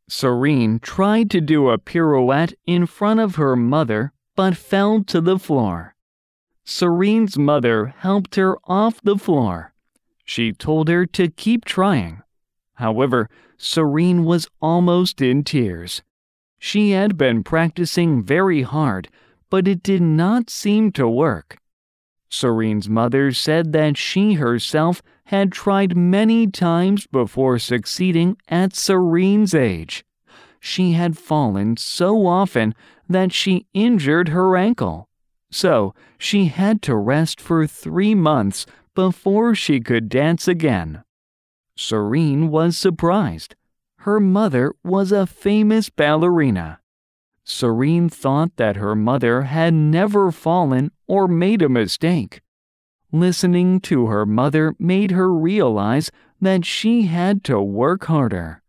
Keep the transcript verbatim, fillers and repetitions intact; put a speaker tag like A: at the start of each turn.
A: Serene tried to do a pirouette in front of her mother but fell to the floor. Serene's mother helped her off the floor. She told her to keep trying. However, Serene was almost in tears. She had been practicing very hard, but it did not seem to work. Serene's mother said that she herself had tried many times before succeeding at Serene's age. She had fallen so often that she injured her ankle. So she had to rest for three months before she could dance again. Serene was surprised. Her mother was a famous ballerina. Serene thought that her mother had never fallen or made a mistake. Listening to her mother made her realize that she had to work harder.